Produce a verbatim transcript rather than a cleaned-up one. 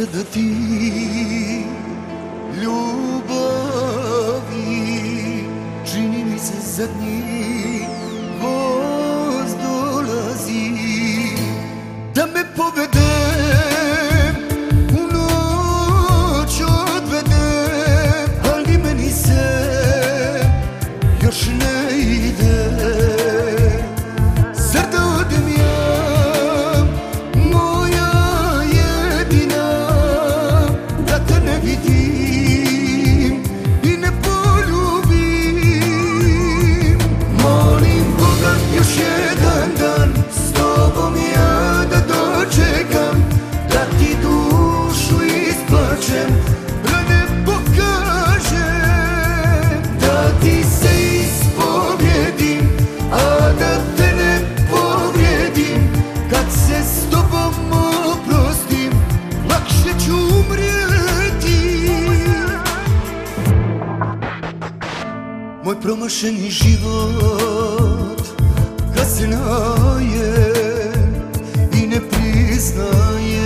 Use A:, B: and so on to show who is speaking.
A: se da ti ljubavi čini mi se zadnji voz dolazi da me povede u noć odvede, ali meni se još ne ide. Zar da odem ja, moja jedina, da te ne vidim i ne poljubim? Molim Boga još jedan dan s tobom ja da dočekam, da ti dušu isplačem, da ne pokažem, da ti se ispovjedim, a da te ne povrijedim. Kad se s tobom oprostim, lakše ću umrijeti. Moj promašeni život kasnaje i ne priznaje